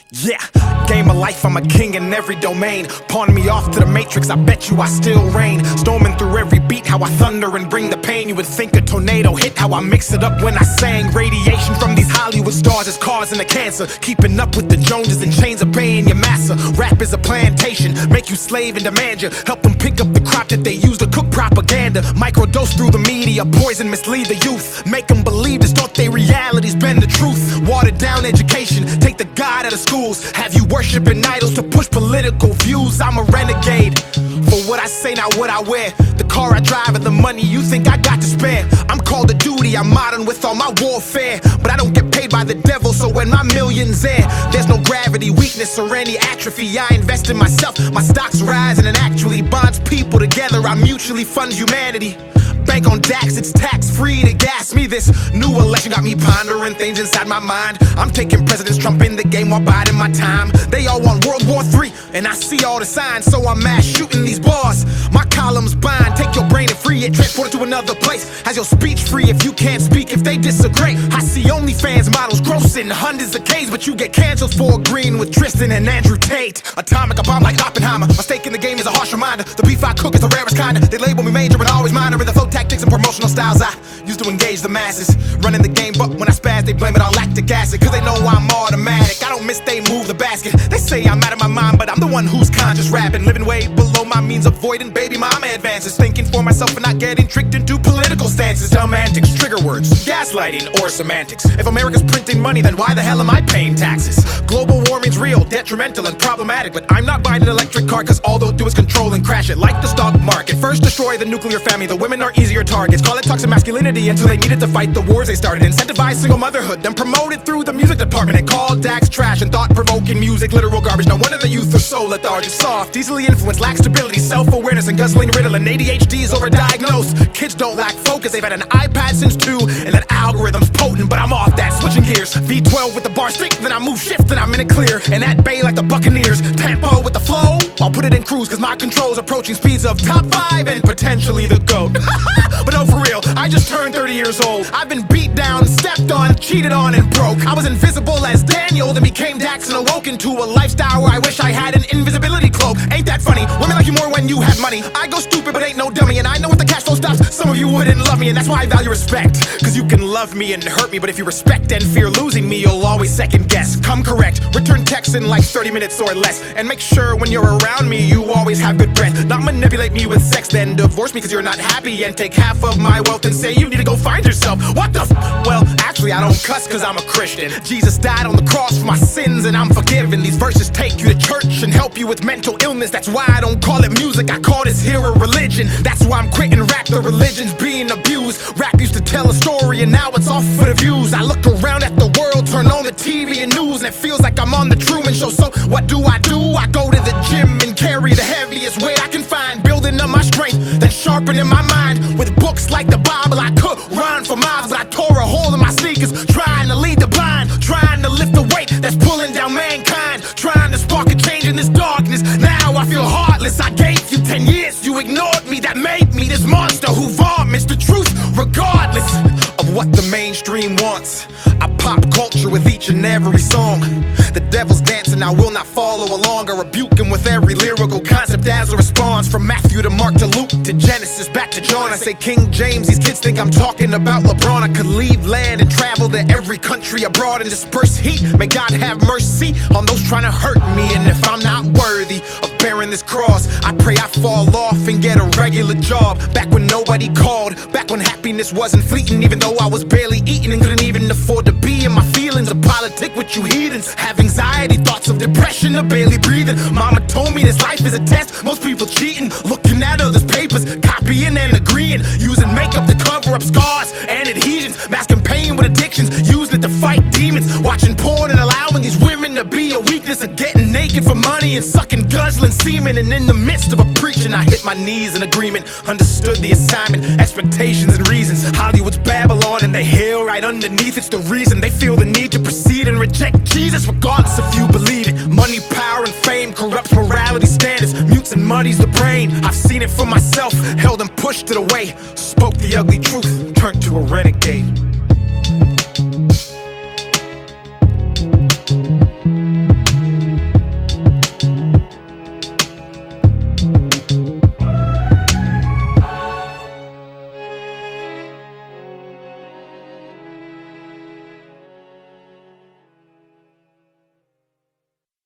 Yeah, game of life, I'm a king in every domain. Pawn me off to the matrix, I bet you I still reign. Storming through every beat, how I thunder and bring the pain. You would think a tornado hit, how I mix it up when I sang. Radiation from these Hollywood stars is causing the cancer. Keeping up with the Joneses and chains obeying your master. Rap is a plantation, make you slave and demand you. Help them pick up the crop that they use to cook propaganda. Microdose through the media, poison mislead the youth. Make them believe this thought they reality's been the truth. Watered down education, take the God out of schools. Have you worshiping idols to push political views? I'm a renegade for what I say, not what I wear. The car I drive and the money you think I got to spare. I'm called to duty, I'm modern with all my warfare. But I don't get paid by the devil, so when my million's there, there's no gravity, weakness, or any atrophy. I invest in myself, my stocks rise, and it actually bonds people together. I mutually fund humanity. Bank on DAX, it's tax-free to gas me. This new election got me pondering things inside my mind. I'm taking President Trump in the game while biding my time. They all want World War III, and I see all the signs, so I'm mass shooting these bars. My columns bind, take your brain and free it, transport it to another place. Has your speech free if you can't speak, if they disagree. I see OnlyFans models grossing hundreds of Ks, but you get canceled for agreeing with Tristan and Andrew Tate. Atomic, a bomb like Oppenheimer. My stake in the game is a harsh reminder. The beef I cook is the rarest kind. They label me major but always minor in the flow tactics and promotional styles I used to engage the masses. Running the game, but when I spaz, they blame it on lactic acid. Cause they know I'm automatic, I don't miss, they move the basket. They say I'm out of my mind, but I'm the one who's conscious rapping. Living way below my means, avoiding baby mama advances. Thinking for myself and not getting tricked into political stances. Dumb antics, trigger words, gaslighting or semantics. If America's printing money, then why the hell am I paying taxes? Global warming's real, detrimental and problematic. But I'm not buying an electric car, cause all they'll do is control and crash it. Like the stock market, first destroy the nuclear family. The women are easier targets. Call it toxic masculinity until they needed to fight the wars they started. Incentivize single motherhood, then promote it through the music department. And call DAX trash and thought-provoking music literal garbage. No wonder the youth are so lethargic, soft, easily influenced, lack stability, self-awareness, and guzzling Ritalin. ADHD is overdiagnosed. Kids don't lack focus, they've had an iPad since 2, and that algorithm's potent, but I'm off that. Switching gears, V12 with the bar stick, then I move shift, then I'm in it clear. And that bay like the Buccaneers, tempo with the flow. I'll put it in cruise, cause my control's approaching speeds of top 5 and potentially the GOAT. But no, for real, I just turned 30 years old. I've been beat down, stepped on, cheated on, and broke. I was invisible as Daniel, then became Dax and awoke into a lifestyle where I wish I had an invisibility cloak. Ain't that funny? Women like you more when you have money. I go stupid but ain't no dummy, and I know if the cash flow stops, some of you wouldn't love me, and that's why I value respect. Cause you can love me and hurt me, but if you respect and fear losing me, you'll always second guess. Come correct, return text in like 30 minutes or less, and make sure when you're around me, you always have good breath. Not manipulate me with sex, then divorce me cause you're not happy, and take half of my wealth and say you need to go find yourself. What the well, actually I don't cuss cause I'm a Christian. Jesus died on the cross for my sins and I'm forgiven. These verses take you to church and help you with mental illness. That's why I don't call it music, I call this here a religion. That's why I'm quitting rap, the religion's being abused. Rap used to tell a story and now it's all for the views. I look around at the world, turn on the TV and news, and it feels like I'm on the Truman Show. So what do? I go to the gym and carry the heaviest weight I can find, building up my strength, then sharpening my mind with books like the Bible. I could run for miles, but I tore a hole in my sneakers, trying to lead the blind, trying to lift the weight that's pulling down mankind, trying to spark a change in this darkness. Now I feel heartless. I gave you 10 years, you ignored me, that made me this monster who vomits the truth regardless of what the mainstream wants. I pop culture with each and every song. The devil's dancing, I will not follow along. I rebuke him with every lyrical concept as a response. From Matthew to Mark to Luke to Genesis back to John. I say King James, these kids think I'm talking about LeBron. I could leave land and travel to every country abroad and disperse heat. May God have mercy on those trying to hurt me. And if I'm not worthy of bearing this cross, I pray I fall off and get a regular job. Back when nobody called, back when happiness wasn't fleeting, even though I was barely eating and couldn't even afford to be in my feelings. A politic with you heathens, have anxiety, thoughts of depression, or barely breathing. Mama told me this life is a test, most people cheating, looking at others' papers, copying and agreeing, using makeup to cover up scars and adhesions, masking pain with addictions, using it to fight demons, watching porn and allowing these women to be a weakness, and getting naked for money and sucking guzzling semen. And in the midst of a preaching, I hit my knees in agreement, understood the assignment, expectations and reasons. Hollywood's Babylon and the hell right underneath. It's the reason they feel the need to proceed and reject Jesus, regardless if you believe it. Money, power, and fame corrupts morality standards, mutes and muddies the brain. I've seen it for myself, held and pushed it away, spoke the ugly truth, turned to a renegade.